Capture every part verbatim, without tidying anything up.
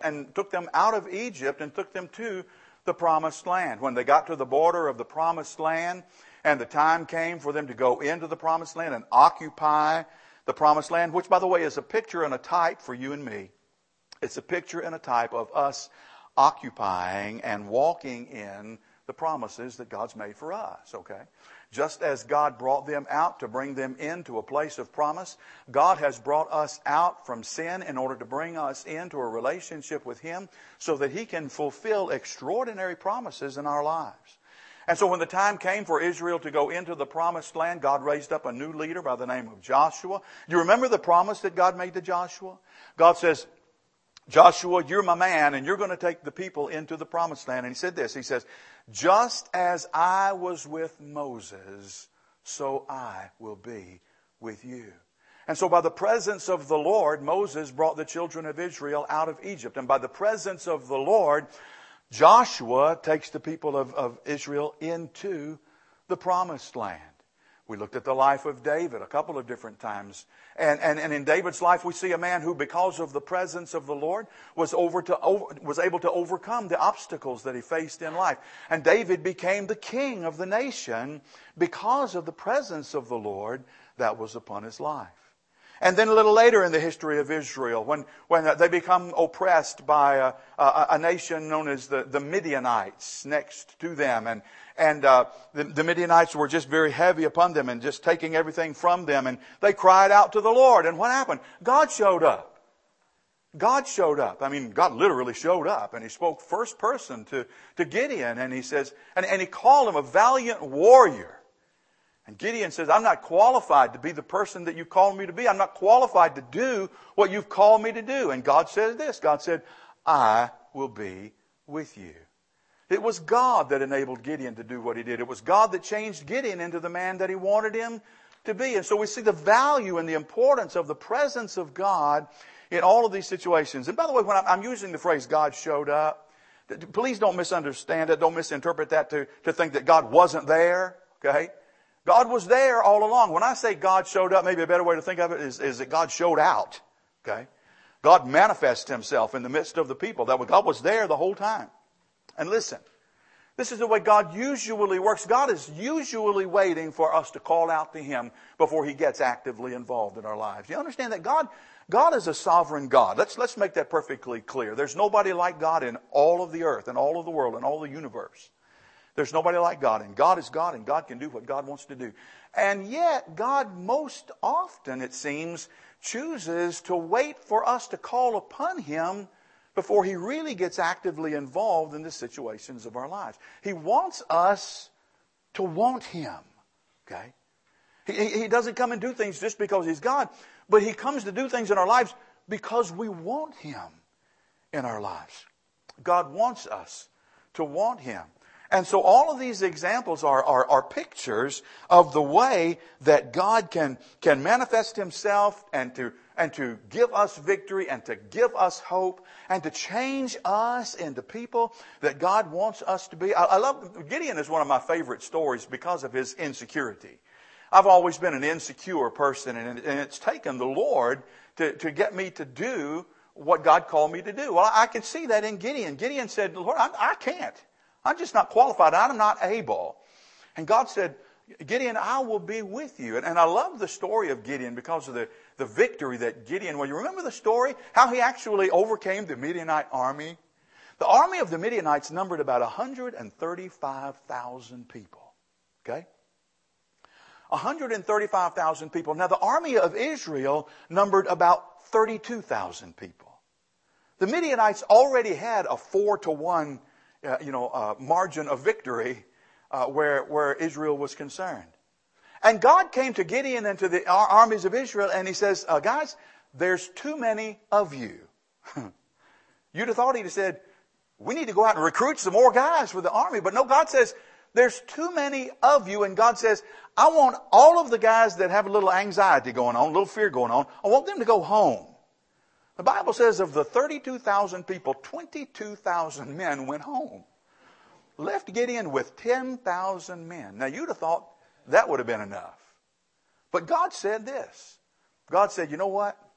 and took them out of Egypt and took them to the promised land. When they got to the border of the promised land and the time came for them to go into the promised land and occupy the promised land, which, by the way, is a picture and a type for you and me. It's a picture and a type of us occupying and walking in the promises that God's made for us, okay? Just as God brought them out to bring them into a place of promise, God has brought us out from sin in order to bring us into a relationship with Him so that He can fulfill extraordinary promises in our lives. And so when the time came for Israel to go into the promised land, God raised up a new leader by the name of Joshua. Do you remember the promise that God made to Joshua? God says, Joshua, you're my man, and you're going to take the people into the promised land. And He said this, He says, just as I was with Moses, so I will be with you. And so by the presence of the Lord, Moses brought the children of Israel out of Egypt. And by the presence of the Lord, Joshua takes the people of, of Israel into the promised land. We looked at the life of David a couple of different times. And, and, and in David's life, we see a man who, because of the presence of the Lord, was, over to, over, was able to overcome the obstacles that he faced in life. And David became the king of the nation because of the presence of the Lord that was upon his life. And then a little later in the history of Israel, when, when they become oppressed by a, a, a nation known as the, the Midianites next to them. And, and uh, the, the Midianites were just very heavy upon them and just taking everything from them. And they cried out to the Lord. And what happened? God showed up. God showed up. I mean, God literally showed up. And He spoke first person to, to Gideon. And He says, and, and He called him a valiant warrior. And Gideon says, I'm not qualified to be the person that you called me to be. I'm not qualified to do what you've called me to do. And God says this. God said, I will be with you. It was God that enabled Gideon to do what he did. It was God that changed Gideon into the man that He wanted him to be. And so we see the value and the importance of the presence of God in all of these situations. And by the way, when I'm using the phrase God showed up, please don't misunderstand it. Don't misinterpret that to, to think that God wasn't there. Okay? God was there all along. When I say God showed up, maybe a better way to think of it is, is that God showed out. Okay? God manifested Himself in the midst of the people. That God was there the whole time. And listen, this is the way God usually works. God is usually waiting for us to call out to Him before He gets actively involved in our lives. You understand that God, God is a sovereign God. Let's, let's make that perfectly clear. There's nobody like God in all of the earth and all of the world and all the universe. There's nobody like God, and God is God, and God can do what God wants to do. And yet, God most often, it seems, chooses to wait for us to call upon Him before He really gets actively involved in the situations of our lives. He wants us to want Him, okay? He, he doesn't come and do things just because He's God, but He comes to do things in our lives because we want Him in our lives. God wants us to want Him. And so all of these examples are, are, are pictures of the way that God can, can manifest Himself and to, and to give us victory and to give us hope and to change us into people that God wants us to be. I, I love, Gideon is one of my favorite stories because of his insecurity. I've always been an insecure person, and, and it's taken the Lord to, to get me to do what God called me to do. Well, I, I can see that in Gideon. Gideon said, Lord, I, I can't. I'm just not qualified. I'm not able. And God said, Gideon, I will be with you. And, and I love the story of Gideon because of the, the victory that Gideon, well, you remember the story? How he actually overcame the Midianite army? The army of the Midianites numbered about one hundred thirty-five thousand people. Okay? one hundred thirty-five thousand people. Now, the army of Israel numbered about thirty-two thousand people. The Midianites already had a four to one Uh, you know, uh, margin of victory uh, where, where Israel was concerned. And God came to Gideon and to the ar- armies of Israel and He says, uh, guys, there's too many of you. You'd have thought He'd have said, we need to go out and recruit some more guys for the army. But no, God says, there's too many of you. And God says, I want all of the guys that have a little anxiety going on, a little fear going on, I want them to go home. The Bible says of the thirty-two thousand people, twenty-two thousand men went home. Left Gideon with ten thousand men. Now you'd have thought that would have been enough. But God said this. God said, you know what?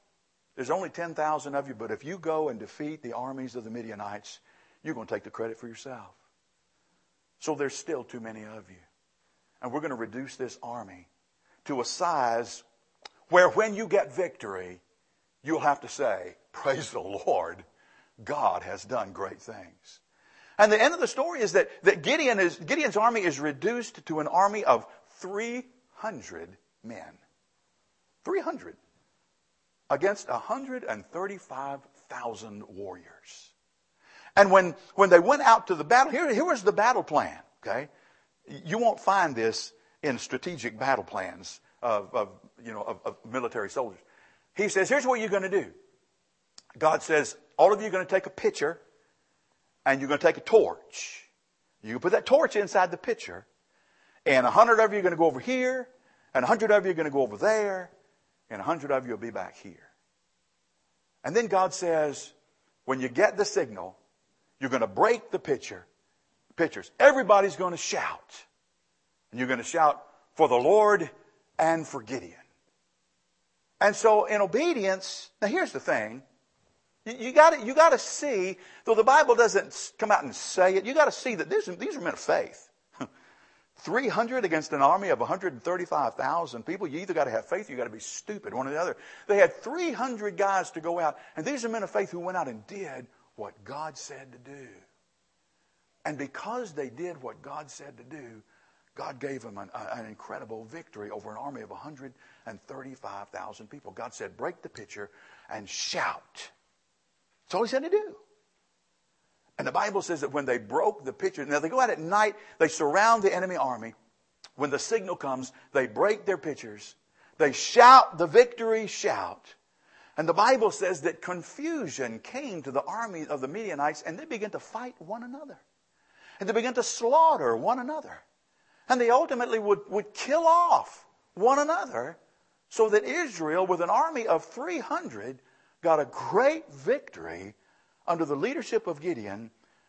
There's only ten thousand of you, but if you go and defeat the armies of the Midianites, you're going to take the credit for yourself. So there's still too many of you. And we're going to reduce this army to a size where when you get victory, you'll have to say, praise the Lord, God has done great things. And the end of the story is that, that Gideon is, Gideon's army is reduced to an army of three hundred men. three hundred against one hundred thirty-five thousand warriors. And when, when they went out to the battle, here, here was the battle plan, okay? You won't find this in strategic battle plans of, of you know, of, of military soldiers. He says, here's what you're going to do. God says, all of you are going to take a pitcher and you're going to take a torch. You put that torch inside the pitcher, and a hundred of you are going to go over here, and a hundred of you are going to go over there, and a hundred of you will be back here. And then God says, when you get the signal, you're going to break the pitcher, pitchers. Everybody's going to shout. And you're going to shout for the Lord and for Gideon. And so in obedience, now here's the thing. You got to you got to see, though the Bible doesn't come out and say it, you got to see that these, these are men of faith. three hundred against an army of one hundred thirty-five thousand people. You either got to have faith or you got to be stupid, one or the other. They had three hundred guys to go out, and these are men of faith who went out and did what God said to do. And because they did what God said to do, God gave them an, an incredible victory over an army of one hundred thirty-five thousand people. God said, break the pitcher and shout. That's all he said to do. And the Bible says that when they broke the pitcher, now they go out at night, they surround the enemy army. When the signal comes, they break their pitchers. They shout the victory shout. And the Bible says that confusion came to the army of the Midianites, and they began to fight one another. And they began to slaughter one another. And they ultimately would, would kill off one another, so that Israel, with an army of three hundred, got a great victory under the leadership of Gideon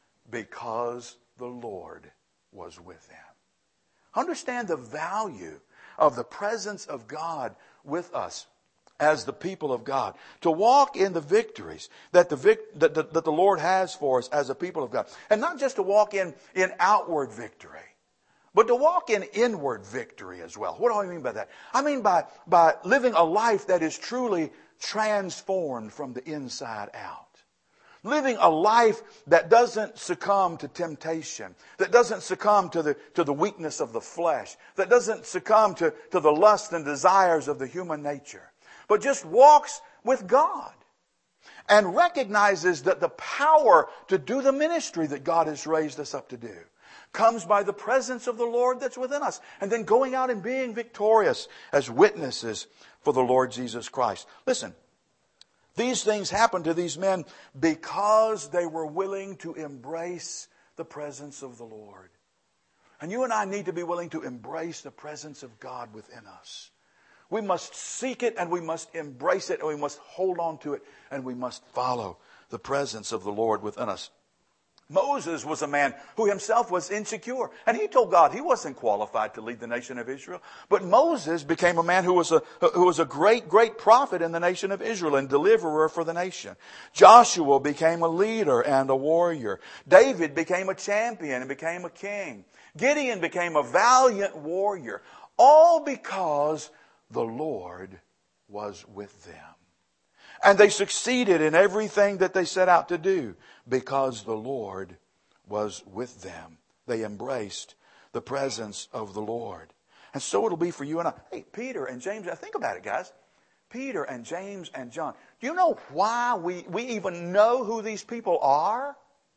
because the Lord was with them. Understand the value of the presence of God with us as the people of God. To walk in the victories that the, vic- that, that, that the Lord has for us as a people of God. And not just to walk in, in outward victory, but to walk in inward victory as well. What do I mean by that? I mean by, by living a life that is truly transformed from the inside out. Living a life that doesn't succumb to temptation, that doesn't succumb to the, to the weakness of the flesh, that doesn't succumb to, to the lust and desires of the human nature, but just walks with God and recognizes that the power to do the ministry that God has raised us up to do comes by the presence of the Lord that's within us, and then going out and being victorious as witnesses for the Lord Jesus Christ. Listen, these things happened to these men because they were willing to embrace the presence of the Lord. And you and I need to be willing to embrace the presence of God within us. We must seek it, and we must embrace it, and we must hold on to it, and we must follow the presence of the Lord within us. Moses was a man who himself was insecure. And he told God he wasn't qualified to lead the nation of Israel. But Moses became a man who was a, who was a great, great prophet in the nation of Israel and deliverer for the nation. Joshua became a leader and a warrior. David became a champion and became a king. Gideon became a valiant warrior. All because the Lord was with them. And they succeeded in everything that they set out to do because the Lord was with them. They embraced the presence of the Lord. And so it'll be for you and I. Hey, Peter and James, think about it, guys. Peter and James and John. Do you know why we, we even know who these people are?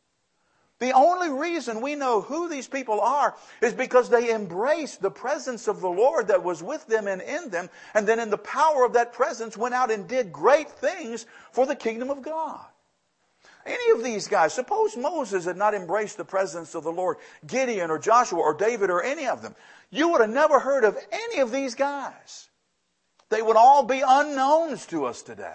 The only reason we know who these people are is because they embraced the presence of the Lord that was with them and in them, and then in the power of that presence went out and did great things for the kingdom of God. Any of these guys, suppose Moses had not embraced the presence of the Lord, Gideon or Joshua or David or any of them, you would have never heard of any of these guys. They would all be unknowns to us today.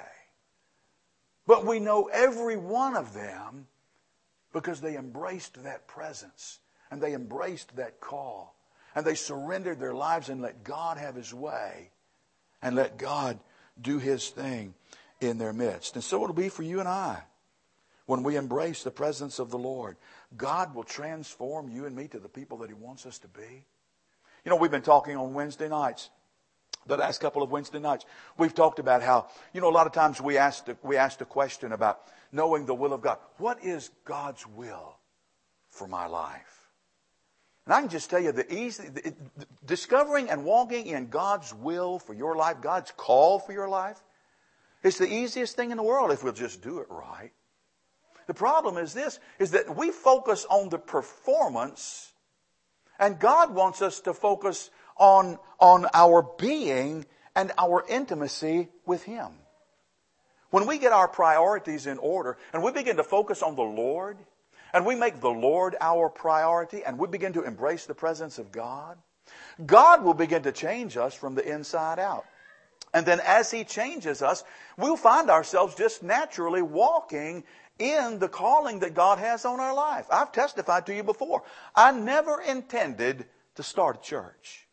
But we know every one of them because they embraced that presence and they embraced that call and they surrendered their lives and let God have His way and let God do His thing in their midst. And so it'll be for you and I. When we embrace the presence of the Lord, God will transform you and me to the people that He wants us to be. You know, we've been talking on Wednesday nights, the last couple of Wednesday nights. We've talked about how, you know, a lot of times we ask the, we ask a question about knowing the will of God. What is God's will for my life? And I can just tell you the easy, the, the, discovering and walking in God's will for your life, God's call for your life, is the easiest thing in the world if we'll just do it right. The problem is this, is that we focus on the performance, and God wants us to focus on, on our being and our intimacy with Him. When we get our priorities in order, and we begin to focus on the Lord, and we make the Lord our priority, and we begin to embrace the presence of God, God will begin to change us from the inside out. And then as He changes us, we'll find ourselves just naturally walking in the calling that God has on our life. I've testified to you before. I never intended to start a church.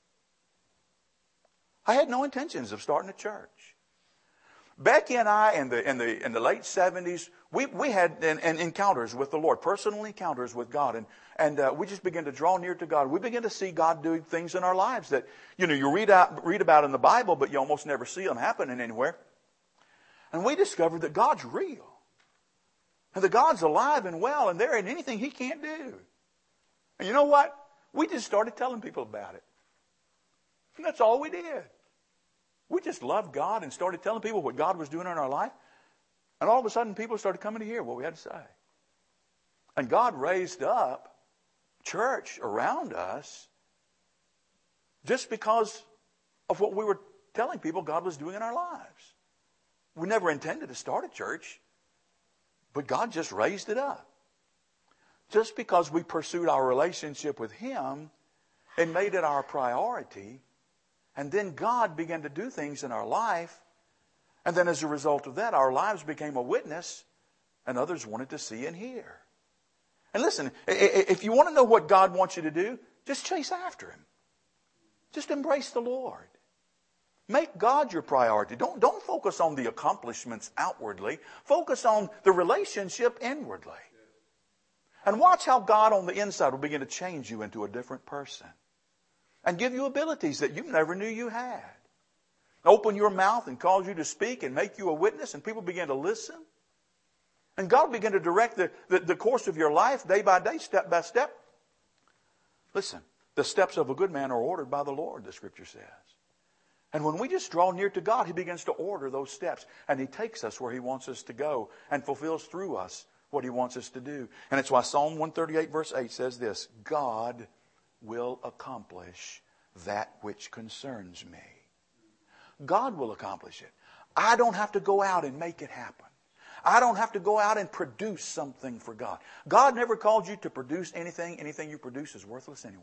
I had no intentions of starting a church. Becky and I, in the in the in the late seventies, we we had an, an encounters with the Lord, personal encounters with God, and and uh, we just began to draw near to God. We began to see God doing things in our lives that, you know, you read out read about in the Bible, but you almost never see them happening anywhere. And we discovered that God's real, and that God's alive and well, and there ain't anything He can't do. And you know what? We just started telling people about it, and that's all we did. We just loved God and started telling people what God was doing in our life. And all of a sudden, people started coming to hear what we had to say. And God raised up church around us just because of what we were telling people God was doing in our lives. We never intended to start a church, but God just raised it up. Just because we pursued our relationship with Him and made it our priority. And then God began to do things in our life. And then as a result of that, our lives became a witness, and others wanted to see and hear. And listen, if you want to know what God wants you to do, just chase after Him. Just embrace the Lord. Make God your priority. Don't, don't focus on the accomplishments outwardly. Focus on the relationship inwardly. And watch how God on the inside will begin to change you into a different person. And give you abilities that you never knew you had. Open your mouth and cause you to speak and make you a witness, and people begin to listen. And God will begin to direct the, the, the course of your life day by day, step by step. Listen, the steps of a good man are ordered by the Lord, the Scripture says. And when we just draw near to God, He begins to order those steps. And He takes us where He wants us to go and fulfills through us what He wants us to do. And it's why Psalm one thirty-eight verse eight says this, God will accomplish that which concerns me. God will accomplish it. I don't have to go out and make it happen. I don't have to go out and produce something for God. God never called you to produce anything. Anything you produce is worthless anyway.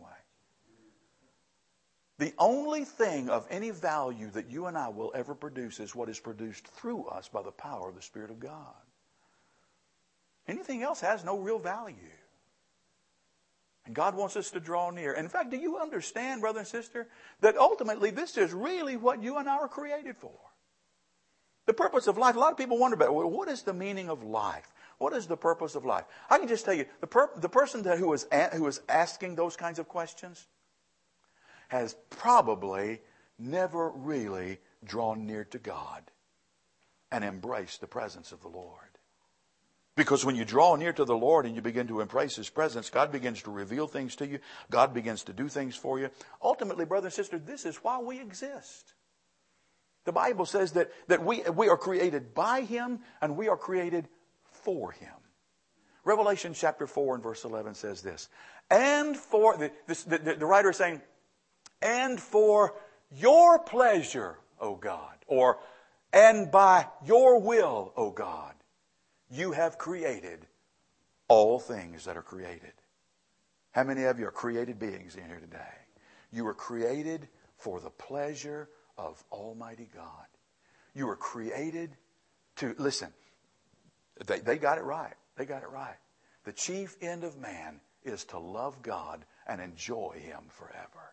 The only thing of any value that you and I will ever produce is what is produced through us by the power of the Spirit of God. Anything else has no real value. And God wants us to draw near. In fact, do you understand, brother and sister, that ultimately this is really what you and I are created for? The purpose of life. A lot of people wonder about, well, what is the meaning of life? What is the purpose of life? I can just tell you, the, per- the person that who, is a- who is asking those kinds of questions has probably never really drawn near to God and embraced the presence of the Lord. Because when you draw near to the Lord and you begin to embrace His presence, God begins to reveal things to you. God begins to do things for you. Ultimately, brother and sister, this is why we exist. The Bible says that, that we, we are created by Him and we are created for Him. Revelation chapter four and verse eleven says this. And for, the, this, the, the writer is saying, and for your pleasure, O God, or and by your will, O God, you have created all things that are created. How many of you are created beings in here today? You were created for the pleasure of Almighty God. You were created to, listen, they, they got it right. They got it right. The chief end of man is to love God and enjoy Him forever.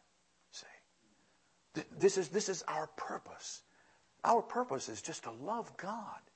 See? This is, this is our purpose. Our purpose is just to love God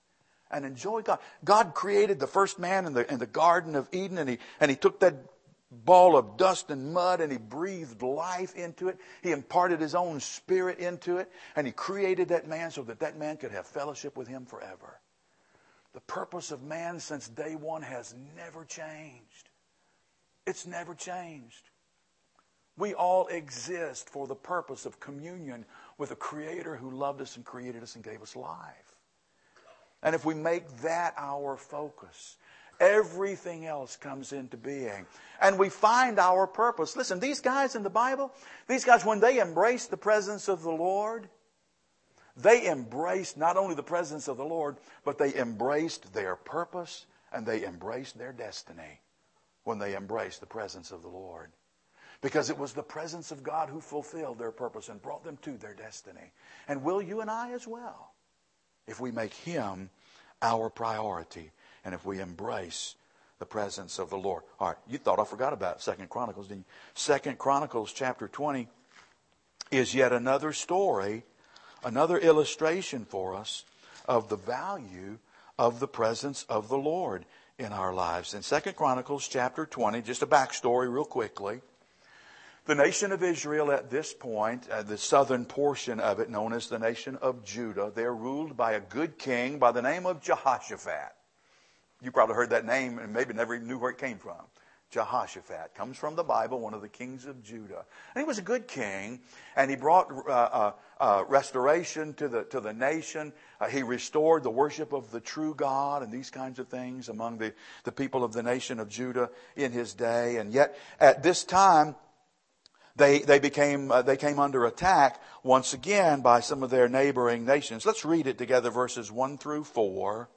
and enjoy God. God created the first man in the, in the Garden of Eden, and he, and he took that ball of dust and mud and he breathed life into it. He imparted his own spirit into it, and he created that man so that that man could have fellowship with him forever. The purpose of man since day one has never changed. It's never changed. We all exist for the purpose of communion with a Creator who loved us and created us and gave us life. And if we make that our focus, everything else comes into being. And we find our purpose. Listen, these guys in the Bible, these guys, when they embraced the presence of the Lord, they embraced not only the presence of the Lord, but they embraced their purpose and they embraced their destiny when they embraced the presence of the Lord. Because it was the presence of God who fulfilled their purpose and brought them to their destiny. And will you and I as well, if we make Him our priority and if we embrace the presence of the Lord. All right, you thought I forgot about Second Chronicles, didn't you? Second Chronicles chapter twenty is yet another story, another illustration for us of the value of the presence of the Lord in our lives. In Second Chronicles chapter twenty, just a backstory real quickly. The nation of Israel at this point, uh, the southern portion of it known as the nation of Judah, they're ruled by a good king by the name of Jehoshaphat. You probably heard that name and maybe never even knew where it came from. Jehoshaphat comes from the Bible, one of the kings of Judah. And he was a good king, and he brought uh, uh, uh, restoration to the to the nation. Uh, he restored the worship of the true God and these kinds of things among the, the people of the nation of Judah in his day. And yet, at this time, They they became uh, they came under attack once again by some of their neighboring nations. Let's read it together, verses one through four.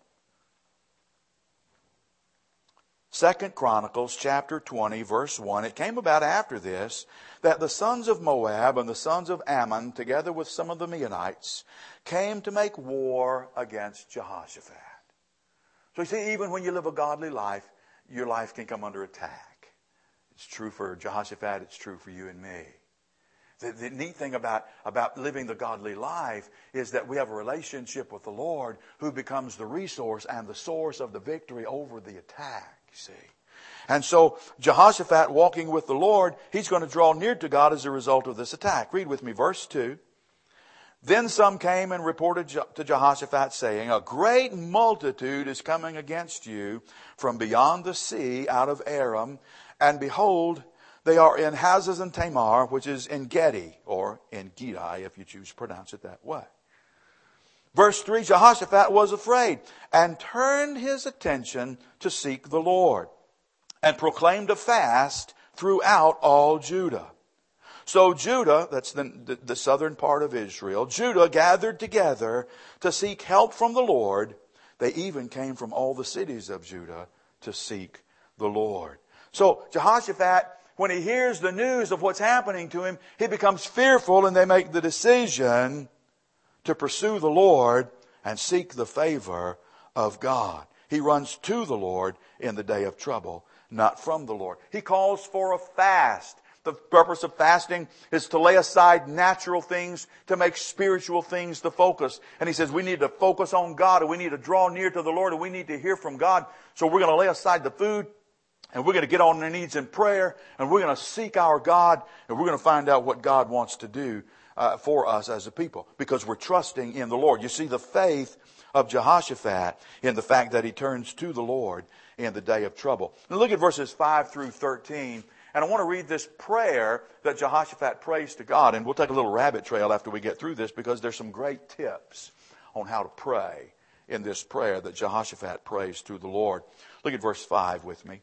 Second Chronicles chapter twenty, verse one. It came about after this that the sons of Moab and the sons of Ammon, together with some of the Meunites, came to make war against Jehoshaphat. So you see, even when you live a godly life, your life can come under attack. It's true for Jehoshaphat. It's true for you and me. The, the neat thing about, about living the godly life is that we have a relationship with the Lord who becomes the resource and the source of the victory over the attack, you see. And so Jehoshaphat, walking with the Lord, he's going to draw near to God as a result of this attack. Read with me verse two. Then some came and reported to Jehoshaphat, saying, a great multitude is coming against you from beyond the sea out of Aram. And behold, they are in Hazazon Tamar, which is in Gedi, or in Gedi, if you choose to pronounce it that way. Verse three, Jehoshaphat was afraid and turned his attention to seek the Lord and proclaimed a fast throughout all Judah. So Judah, that's the, the, the southern part of Israel, Judah gathered together to seek help from the Lord. They even came from all the cities of Judah to seek the Lord. So Jehoshaphat, when he hears the news of what's happening to him, he becomes fearful, and they make the decision to pursue the Lord and seek the favor of God. He runs to the Lord in the day of trouble, not from the Lord. He calls for a fast. The purpose of fasting is to lay aside natural things to make spiritual things the focus. And he says we need to focus on God, and we need to draw near to the Lord, and we need to hear from God. So we're going to lay aside the food, and we're going to get on our knees in prayer, and we're going to seek our God, and we're going to find out what God wants to do uh, for us as a people, because we're trusting in the Lord. You see the faith of Jehoshaphat in the fact that he turns to the Lord in the day of trouble. Now look at verses five through thirteen, and I want to read this prayer that Jehoshaphat prays to God, and we'll take a little rabbit trail after we get through this, because there's some great tips on how to pray in this prayer that Jehoshaphat prays to the Lord. Look at verse five with me.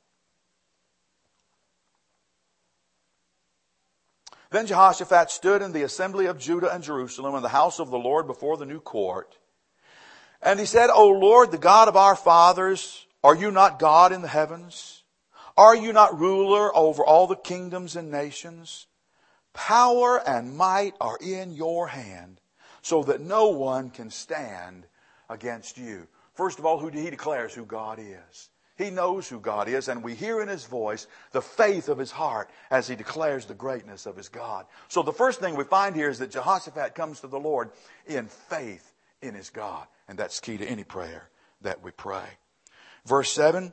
Then Jehoshaphat stood in the assembly of Judah and Jerusalem in the house of the Lord before the new court. And he said, O Lord, the God of our fathers, are you not God in the heavens? Are you not ruler over all the kingdoms and nations? Power and might are in your hand, so that no one can stand against you. First of all, who he declares who God is. He knows who God is, and we hear in his voice the faith of his heart as he declares the greatness of his God. So the first thing we find here is that Jehoshaphat comes to the Lord in faith, in His God. And that's key to any prayer that we pray. Verse seven.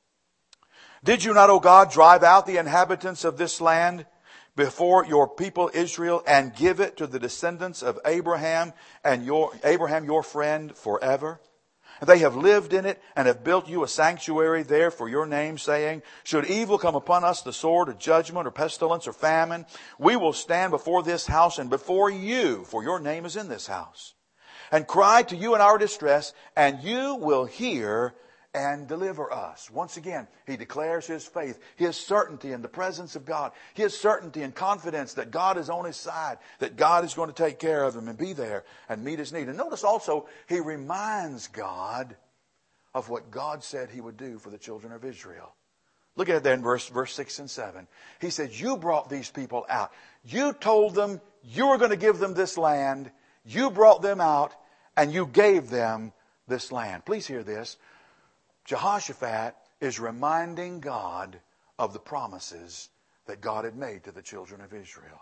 Did you not, O God, drive out the inhabitants of this land before your people Israel and give it to the descendants of Abraham and your Abraham your friend forever? And they have lived in it and have built you a sanctuary there for your name, saying, should evil come upon us, the sword or judgment or pestilence or famine, we will stand before this house and before you, for your name is in this house, and cry to you in our distress, and you will hear and deliver us. Once again, he declares his faith, his certainty in the presence of God, his certainty and confidence that God is on his side, that God is going to take care of him and be there and meet his need. And notice also, he reminds God of what God said he would do for the children of Israel. Look at it there in verse, verse six and seven. He said, you brought these people out. You told them you were going to give them this land. You brought them out and you gave them this land. Please hear this. Jehoshaphat is reminding God of the promises that God had made to the children of Israel.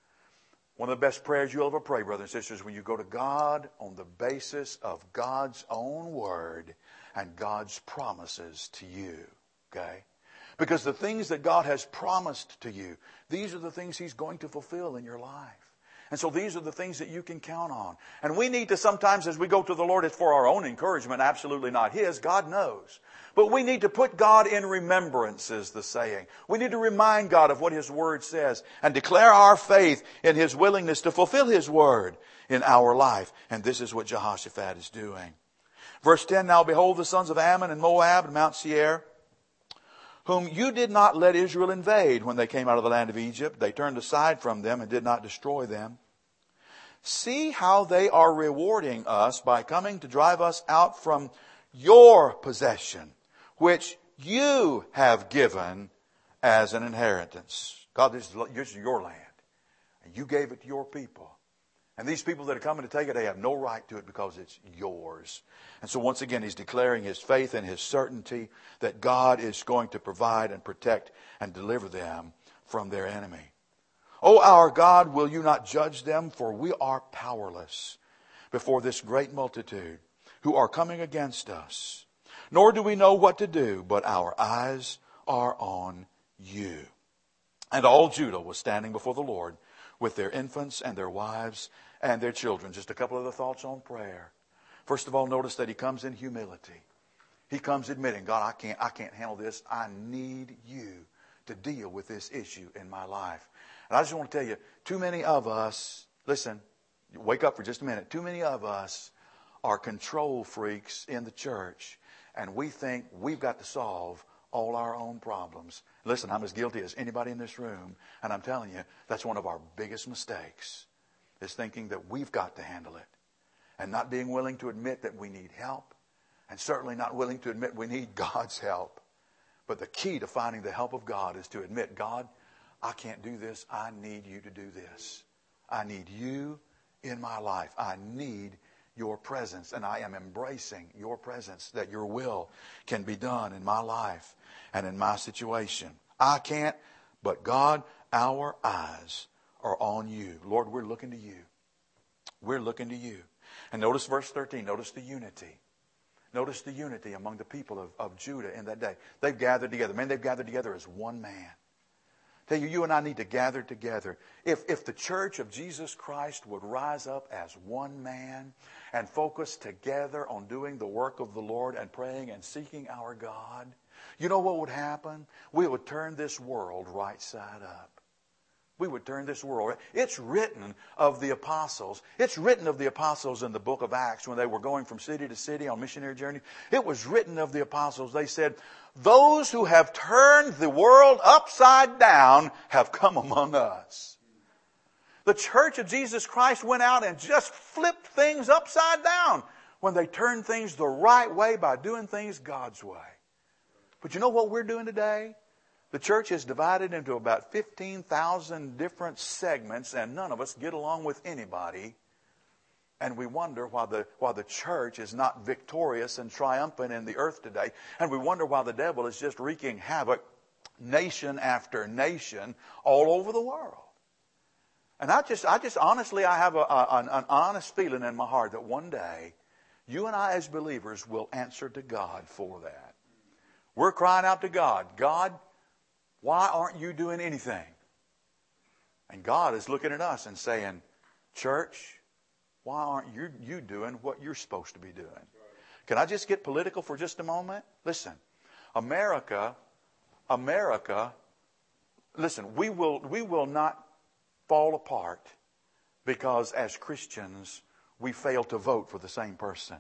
One of the best prayers you'll ever pray, brothers and sisters, when you go to God on the basis of God's own word and God's promises to you. Okay? Because the things that God has promised to you, these are the things He's going to fulfill in your life. And so these are the things that you can count on. And we need to sometimes, as we go to the Lord, it's for our own encouragement, absolutely not His. God knows. But we need to put God in remembrance, is the saying. We need to remind God of what His Word says and declare our faith in His willingness to fulfill His Word in our life. And this is what Jehoshaphat is doing. Verse ten, now behold, the sons of Ammon and Moab and Mount Seir, whom you did not let Israel invade when they came out of the land of Egypt. They turned aside from them and did not destroy them. See how they are rewarding us by coming to drive us out from your possession, which you have given as an inheritance. God, this is, this is your land. And you gave it to your people. And these people that are coming to take it, they have no right to it because it's yours. And so once again, he's declaring his faith and his certainty that God is going to provide and protect and deliver them from their enemy. O our God, will you not judge them? For we are powerless before this great multitude who are coming against us. Nor do we know what to do, but our eyes are on you. And all Judah was standing before the Lord with their infants and their wives and their children. Just a couple of the thoughts on prayer. First of all, notice that he comes in humility. He comes admitting, God, I can't, I can't handle this. I need you to deal with this issue in my life. And I just want to tell you, too many of us, listen, wake up for just a minute. Too many of us are control freaks in the church, and we think we've got to solve all our own problems. Listen, I'm as guilty as anybody in this room, and I'm telling you, that's one of our biggest mistakes, is thinking that we've got to handle it, and not being willing to admit that we need help, and certainly not willing to admit we need God's help. But the key to finding the help of God is to admit, God, I can't do this. I need you to do this. I need you in my life. I need your presence, and I am embracing your presence, that your will can be done in my life and in my situation. I can't, but God, our eyes are on you. Lord, we're looking to you. We're looking to you. And notice verse thirteen. Notice the unity. Notice the unity among the people of, of Judah in that day. They've gathered together. Man, they've gathered together as one man. Tell you, you and I need to gather together. If, if the church of Jesus Christ would rise up as one man and focus together on doing the work of the Lord and praying and seeking our God, you know what would happen? We would turn this world right side up. We would turn this world. It's written of the apostles. It's written of the apostles in the book of Acts when they were going from city to city on missionary journey. It was written of the apostles. They said, those who have turned the world upside down have come among us. The church of Jesus Christ went out and just flipped things upside down when they turned things the right way by doing things God's way. But you know what we're doing today? The church is divided into about fifteen thousand different segments, and none of us get along with anybody. And we wonder why the, why the church is not victorious and triumphant in the earth today. And we wonder why the devil is just wreaking havoc nation after nation all over the world. And I just, I just honestly, I have a, a, an, an honest feeling in my heart that one day, you and I as believers will answer to God for that. We're crying out to God, God, why aren't you doing anything? And God is looking at us and saying, church, why aren't you, you doing what you're supposed to be doing? Can I just get political for just a moment? Listen, America, America, listen, we will, we will not fall apart because as Christians, we fail to vote for the same person.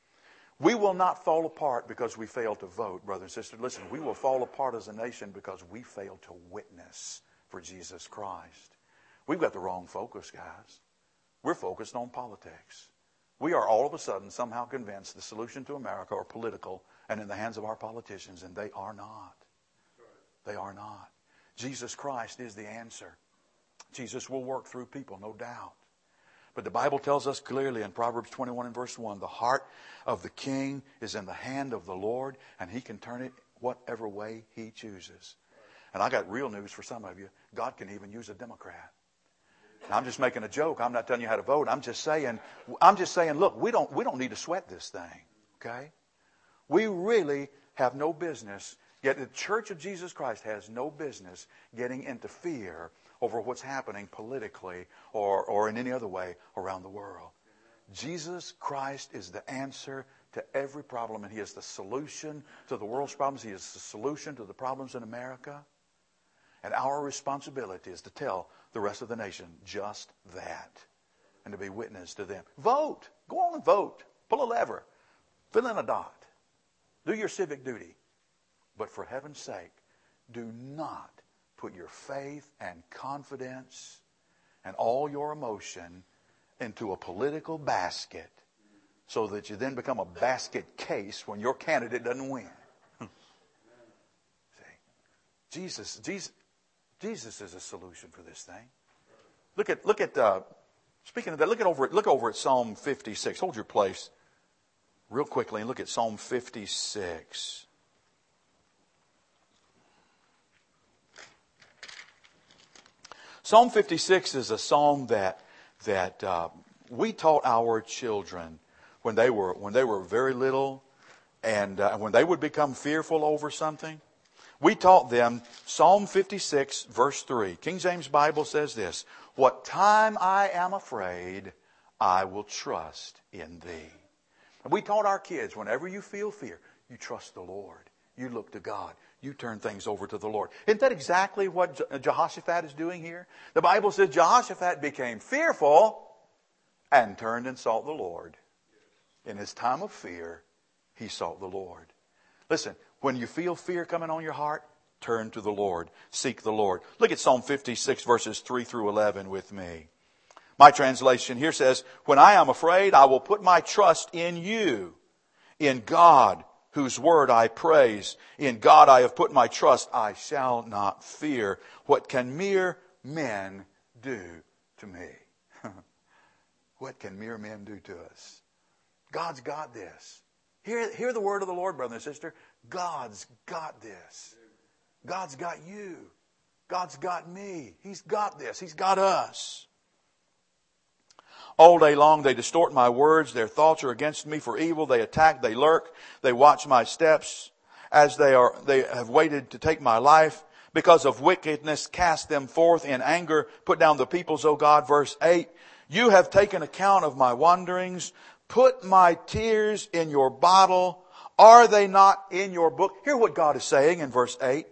We will not fall apart because we fail to vote, brother and sister. Listen, we will fall apart as a nation because we fail to witness for Jesus Christ. We've got the wrong focus, guys. We're focused on politics. We are all of a sudden somehow convinced the solution to America are political and in the hands of our politicians, and they are not. They are not. Jesus Christ is the answer. Jesus will work through people, no doubt. But the Bible tells us clearly in Proverbs twenty-one and verse one, the heart of the king is in the hand of the Lord, and he can turn it whatever way he chooses. And I got real news for some of you. God can even use a Democrat. Now, I'm just making a joke. I'm not telling you how to vote. I'm just saying, I'm just saying, look, we don't, we don't need to sweat this thing. Okay? We really have no business. Yet the Church of Jesus Christ has no business getting into fear over what's happening politically or, or in any other way around the world. Jesus Christ is the answer to every problem, and He is the solution to the world's problems. He is the solution to the problems in America. And our responsibility is to tell the rest of the nation just that and to be witness to them. Vote. Go on and vote. Pull a lever. Fill in a dot. Do your civic duty. But for heaven's sake, do not put your faith and confidence and all your emotion into a political basket so that you then become a basket case when your candidate doesn't win. See, Jesus, Jesus, Jesus is a solution for this thing. Look at, look at. Uh, speaking of that, look at over, look over at Psalm fifty-six. Hold your place, real quickly, and look at Psalm fifty-six. Psalm fifty-six is a psalm that that uh, we taught our children when they were when they were very little, and uh, when they would become fearful over something. We taught them Psalm fifty-six, verse three. King James Bible says this: "What time I am afraid, I will trust in Thee." And we taught our kids, whenever you feel fear, you trust the Lord. You look to God. You turn things over to the Lord. Isn't that exactly what Jehoshaphat is doing here? The Bible says Jehoshaphat became fearful and turned and sought the Lord. In his time of fear, he sought the Lord. Listen, when you feel fear coming on your heart, turn to the Lord. Seek the Lord. Look at Psalm fifty-six, verses three through eleven with me. My translation here says, "When I am afraid, I will put my trust in You, in God, whose word I praise. In God I have put my trust. I shall not fear. What can mere men do to me?" What can mere men do to us? God's got this. Hear, hear the word of the Lord, brother and sister. God's got this. God's got you. God's got me. He's got this. He's got us. All day long they distort my words. Their thoughts are against me for evil. They attack, they lurk, they watch my steps. As they are, they have waited to take my life. Because of wickedness, cast them forth in anger. Put down the peoples, O God. Verse eight. You have taken account of my wanderings. Put my tears in your bottle. Are they not in your book? Hear what God is saying in verse eight.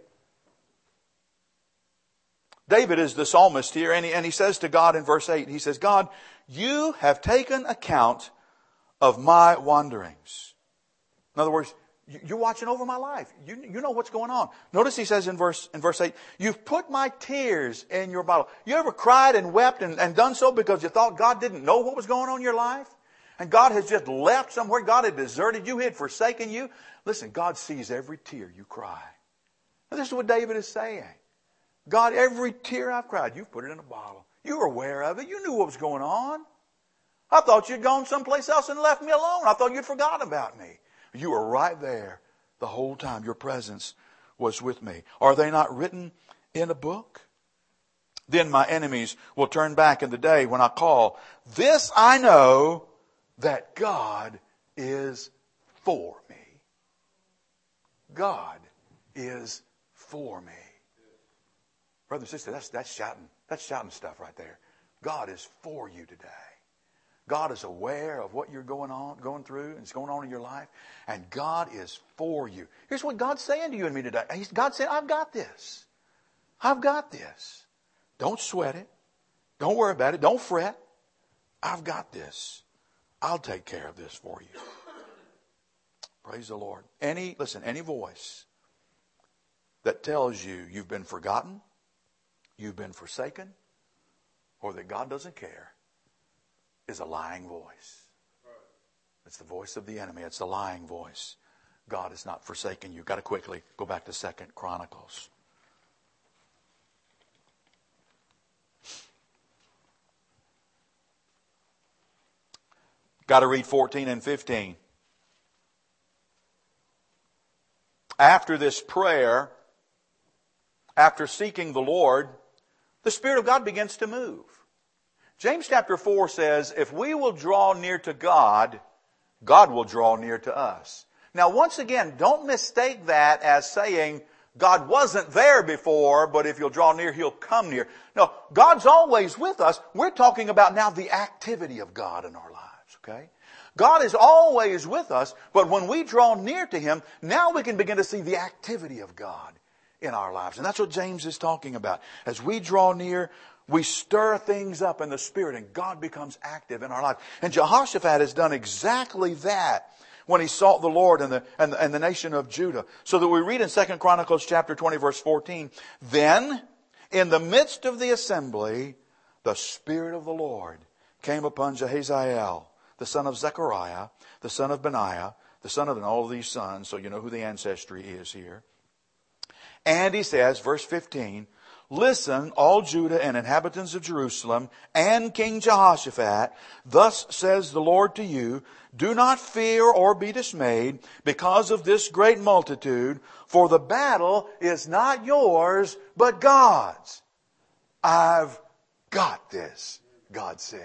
David is the psalmist here, and he, and he says to God in verse eight, he says, God, You have taken account of my wanderings. In other words, you're watching over my life. You, you know what's going on. Notice he says in verse, in verse eight, You've put my tears in your bottle. You ever cried and wept and, and done so because you thought God didn't know what was going on in your life? And God has just left somewhere. God had deserted you. He had forsaken you. Listen, God sees every tear you cry. And this is what David is saying. God, every tear I've cried, You've put it in a bottle. You were aware of it. You knew what was going on. I thought you'd gone someplace else and left me alone. I thought you'd forgotten about me. You were right there the whole time. Your presence was with me. Are they not written in a book? Then my enemies will turn back in the day when I call. This I know, that God is for me. God is for me. Brother and sister, that's, that's shouting. That's shouting stuff right there. God is for you today. God is aware of what you're going on, going through, and it's going on in your life. And God is for you. Here's what God's saying to you and me today. He's, God's saying, I've got this. I've got this. Don't sweat it. Don't worry about it. Don't fret. I've got this. I'll take care of this for you. Praise the Lord. Any, listen, any voice that tells you you've been forgotten, you've been forsaken, or that God doesn't care, is a lying voice. It's the voice of the enemy. It's the lying voice. God has not forsaken you. Got to quickly go back to Second Chronicles. Got to read fourteen and fifteen. After this prayer, after seeking the Lord, the Spirit of God begins to move. James chapter four says, if we will draw near to God, God will draw near to us. Now, once again, don't mistake that as saying God wasn't there before, but if you'll draw near, He'll come near. No, God's always with us. We're talking about now the activity of God in our lives, okay? God is always with us, but when we draw near to Him, now we can begin to see the activity of God in our lives. And that's what James is talking about. As we draw near, we stir things up in the Spirit and God becomes active in our life. And Jehoshaphat has done exactly that when he sought the Lord and the, and the, and the nation of Judah. So that we read in Second Chronicles chapter twenty verse fourteen, then in the midst of the assembly, the Spirit of the Lord came upon Jehaziel, the son of Zechariah, the son of Benaiah, the son of, and all of these sons, so you know who the ancestry is here. And he says, verse fifteen, listen, all Judah and inhabitants of Jerusalem and King Jehoshaphat, thus says the Lord to you, do not fear or be dismayed because of this great multitude, for the battle is not yours, but God's. I've got this, God says.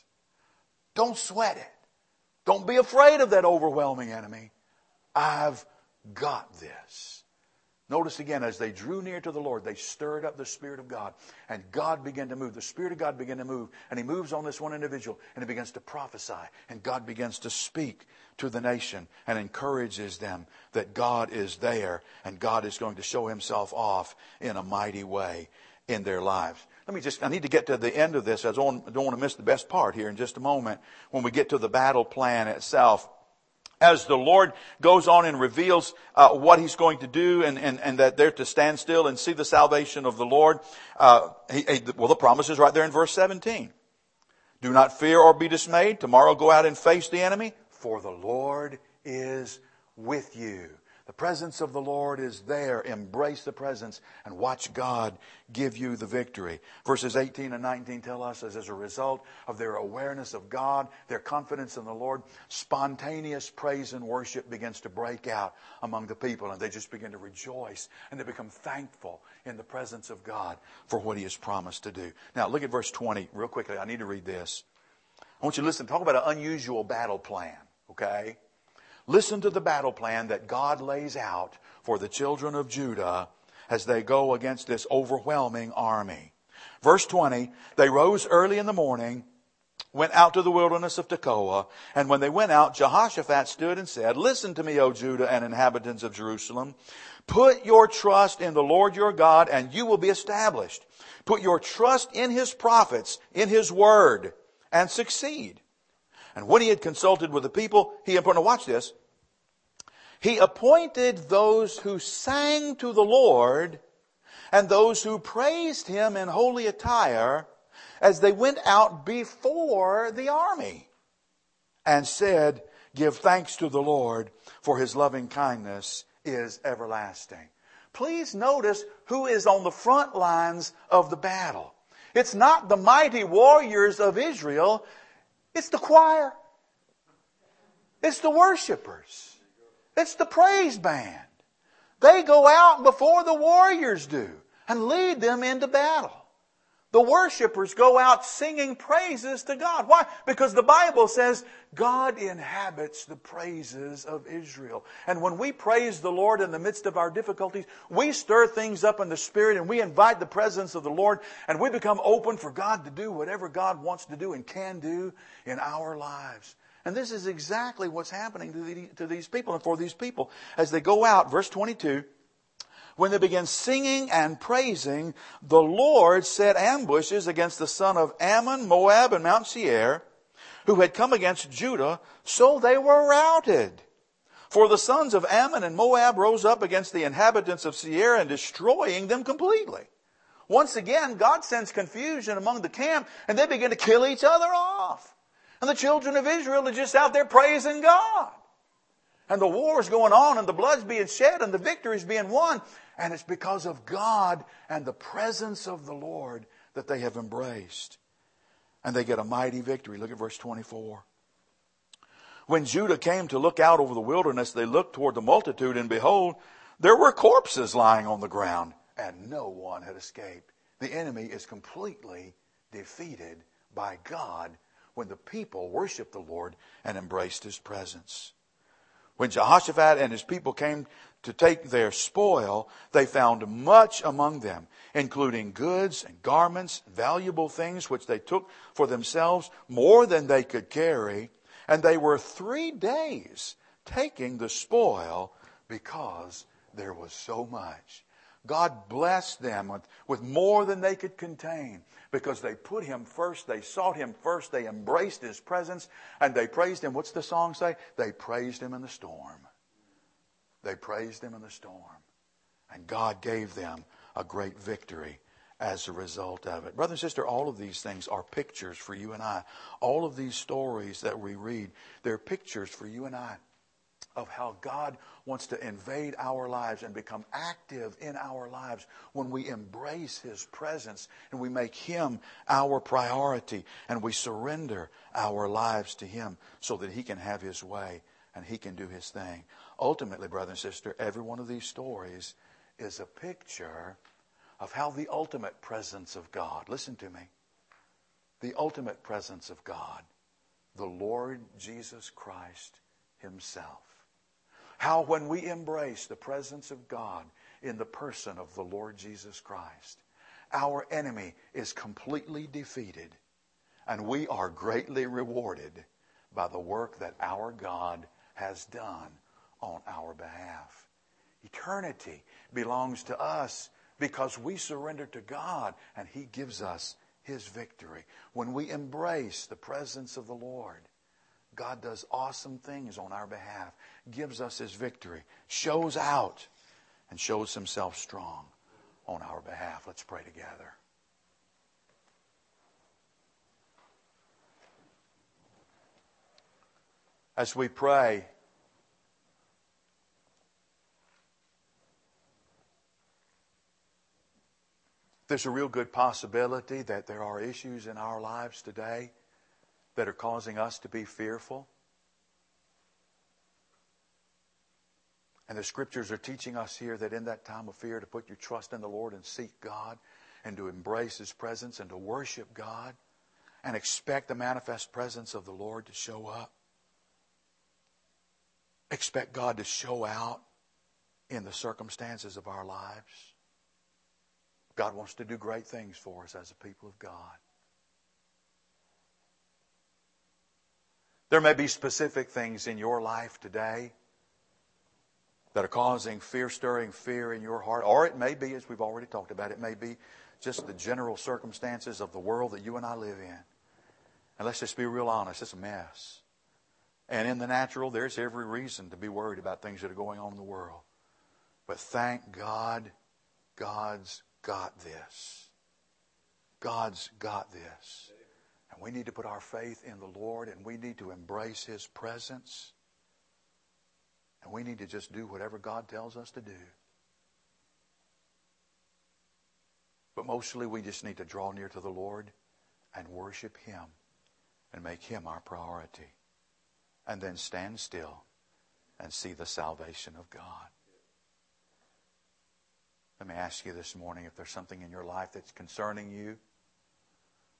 Don't sweat it. Don't be afraid of that overwhelming enemy. I've got this. Notice again, as they drew near to the Lord, they stirred up the Spirit of God. And God began to move. The Spirit of God began to move. And He moves on this one individual. And He begins to prophesy. And God begins to speak to the nation. And encourages them that God is there. And God is going to show Himself off in a mighty way in their lives. Let me just, I need to get to the end of this. I don't, I don't want to miss the best part here in just a moment. When we get to the battle plan itself. As the Lord goes on and reveals uh, what He's going to do and, and, and that they're to stand still and see the salvation of the Lord. Uh, he, he, well, the promise is right there in verse seventeen. Do not fear or be dismayed. Tomorrow go out and face the enemy, for the Lord is with you. The presence of the Lord is there. Embrace the presence and watch God give you the victory. Verses eighteen and nineteen tell us as, as a result of their awareness of God, their confidence in the Lord, spontaneous praise and worship begins to break out among the people. And they just begin to rejoice and they become thankful in the presence of God for what He has promised to do. Now look at verse twenty real quickly. I need to read this. I want you to listen. Talk about an unusual battle plan, okay? Listen to the battle plan that God lays out for the children of Judah as they go against this overwhelming army. Verse twenty, they rose early in the morning, went out to the wilderness of Tekoa, and when they went out, Jehoshaphat stood and said, listen to me, O Judah and inhabitants of Jerusalem. Put your trust in the Lord your God, and you will be established. Put your trust in His prophets, in His word, and succeed. And when he had consulted with the people, he appointed, watch this, he appointed those who sang to the Lord and those who praised Him in holy attire as they went out before the army and said, give thanks to the Lord, for His loving kindness is everlasting. Please notice who is on the front lines of the battle. It's not the mighty warriors of Israel. It's the choir. It's the worshipers. It's the praise band. They go out before the warriors do and lead them into battle. The worshipers go out singing praises to God. Why? Because the Bible says God inhabits the praises of Israel. And when we praise the Lord in the midst of our difficulties, we stir things up in the Spirit and we invite the presence of the Lord, and we become open for God to do whatever God wants to do and can do in our lives. And this is exactly what's happening to, the, to these people and for these people. As they go out, verse twenty-two, when they began singing and praising, the Lord set ambushes against the son of Ammon, Moab, and Mount Seir, who had come against Judah, so they were routed. For the sons of Ammon and Moab rose up against the inhabitants of Seir, and destroying them completely. Once again, God sends confusion among the camp, and they begin to kill each other off. And the children of Israel are just out there praising God. And the war is going on, and the blood's being shed, and the victory's being won. And it's because of God and the presence of the Lord that they have embraced. And they get a mighty victory. Look at verse twenty-four. When Judah came to look out over the wilderness, they looked toward the multitude, and behold, there were corpses lying on the ground, and no one had escaped. The enemy is completely defeated by God when the people worshiped the Lord and embraced His presence. When Jehoshaphat and his people came to take their spoil, they found much among them, including goods and garments, valuable things which they took for themselves, more than they could carry. And they were three days taking the spoil because there was so much. God blessed them with, with more than they could contain because they put Him first. They sought Him first. They embraced His presence and they praised Him. What's the song say? They praised Him in the storm. They praised Him in the storm. And God gave them a great victory as a result of it. Brother and sister, all of these things are pictures for you and I. All of these stories that we read, they're pictures for you and I of how God wants to invade our lives and become active in our lives when we embrace His presence and we make Him our priority and we surrender our lives to Him so that He can have His way and He can do His thing. Ultimately, brother and sister, every one of these stories is a picture of how the ultimate presence of God, listen to me, the ultimate presence of God, the Lord Jesus Christ Himself, how when we embrace the presence of God in the person of the Lord Jesus Christ, our enemy is completely defeated and we are greatly rewarded by the work that our God has done on our behalf. Eternity belongs to us because we surrender to God and He gives us His victory. When we embrace the presence of the Lord, God does awesome things on our behalf, gives us His victory, shows out, and shows Himself strong on our behalf. Let's pray together. As we pray, there's a real good possibility that there are issues in our lives today that are causing us to be fearful. And the Scriptures are teaching us here that in that time of fear to put your trust in the Lord and seek God and to embrace His presence and to worship God and expect the manifest presence of the Lord to show up. Expect God to show out in the circumstances of our lives. God wants to do great things for us as a people of God. There may be specific things in your life today that are causing fear-stirring fear in your heart. Or it may be, as we've already talked about, it may be just the general circumstances of the world that you and I live in. And let's just be real honest, it's a mess. And in the natural, there's every reason to be worried about things that are going on in the world. But thank God, God's got this. God's got this. And we need to put our faith in the Lord, and we need to embrace His presence. And we need to just do whatever God tells us to do. But mostly we just need to draw near to the Lord and worship Him and make Him our priority. And then stand still and see the salvation of God. Let me ask you this morning if there's something in your life that's concerning you,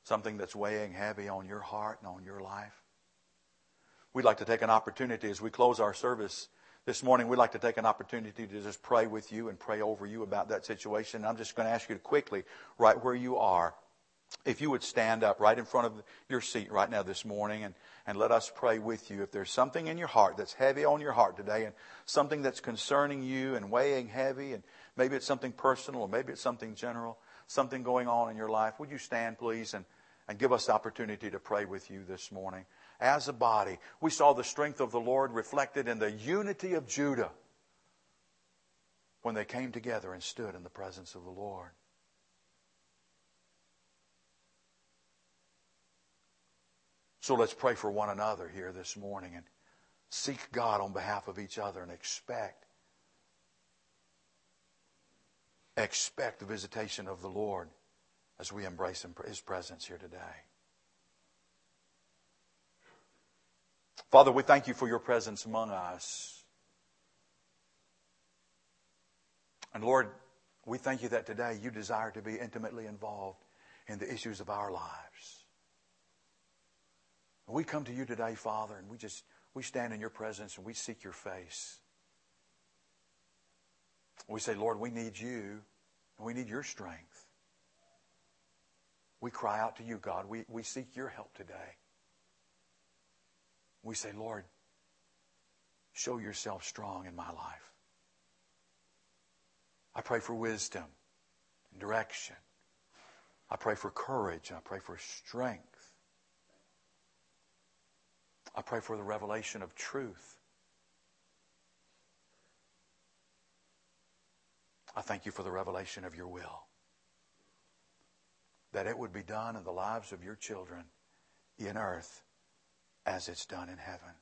something that's weighing heavy on your heart and on your life. We'd like to take an opportunity as we close our service this morning. We'd like to take an opportunity to just pray with you and pray over you about that situation. I'm just going to ask you to quickly, right where you are, if you would stand up right in front of your seat right now this morning and, and let us pray with you. If there's something in your heart that's heavy on your heart today and something that's concerning you and weighing heavy, and maybe it's something personal or maybe it's something general, something going on in your life, would you stand please and, and give us the opportunity to pray with you this morning. As a body, we saw the strength of the Lord reflected in the unity of Judah when they came together and stood in the presence of the Lord. So let's pray for one another here this morning and seek God on behalf of each other and expect, expect the visitation of the Lord as we embrace His presence here today. Father, we thank you for your presence among us. And Lord, we thank you that today you desire to be intimately involved in the issues of our lives. We come to you today, Father, and we just we stand in your presence and we seek your face. We say, Lord, we need you and we need your strength. We cry out to you, God. We, we seek your help today. We say, Lord, show yourself strong in my life. I pray for wisdom and direction. I pray for courage and I pray for strength. I pray for the revelation of truth. I thank you for the revelation of your will. That it would be done in the lives of your children in earth as it's done in heaven.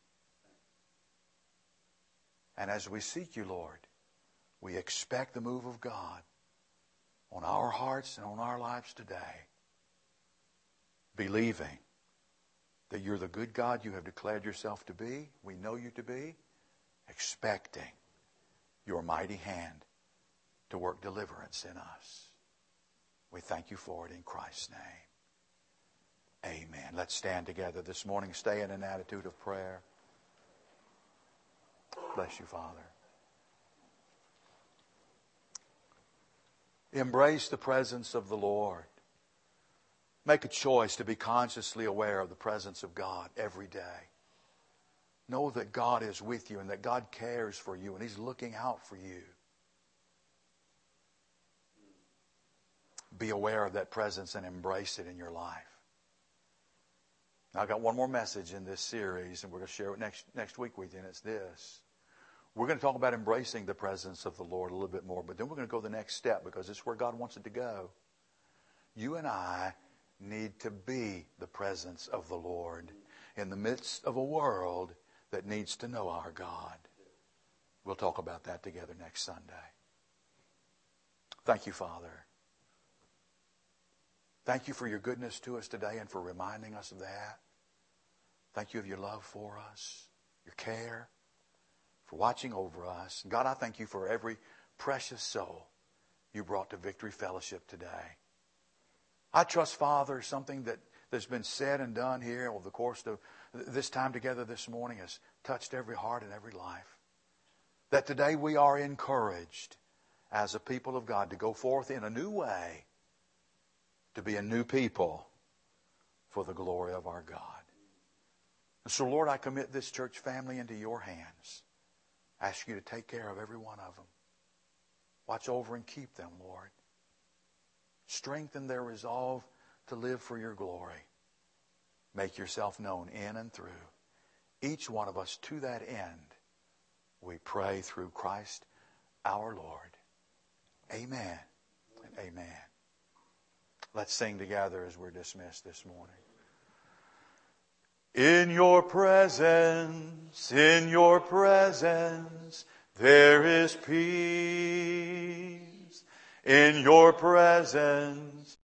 And as we seek you, Lord, we expect the move of God on our hearts and on our lives today, believing that you're the good God you have declared yourself to be, we know you to be, expecting your mighty hand to work deliverance in us. We thank you for it in Christ's name. Amen. Let's stand together this morning. Stay in an attitude of prayer. Bless you, Father. Embrace the presence of the Lord. Make a choice to be consciously aware of the presence of God every day. Know that God is with you and that God cares for you and He's looking out for you. Be aware of that presence and embrace it in your life. Now, I've got one more message in this series, and we're going to share it next, next week with you, and it's this. We're going to talk about embracing the presence of the Lord a little bit more, but then we're going to go the next step because it's where God wants it to go. You and I need to be the presence of the Lord in the midst of a world that needs to know our God. We'll talk about that together next Sunday. Thank you, Father. Thank you for your goodness to us today and for reminding us of that. Thank you of your love for us, your care, for watching over us. God, I thank you for every precious soul you brought to Victory Fellowship today. I trust, Father, something that, that's been said and done here over the course of this time together this morning has touched every heart and every life. That today we are encouraged as a people of God to go forth in a new way, to be a new people for the glory of our God. And so, Lord, I commit this church family into your hands. I ask you to take care of every one of them. Watch over and keep them, Lord. Strengthen their resolve to live for your glory. Make yourself known in and through each one of us to that end. We pray through Christ our Lord. Amen and amen. Let's sing together as we're dismissed this morning. In your presence, in your presence, there is peace. In your presence,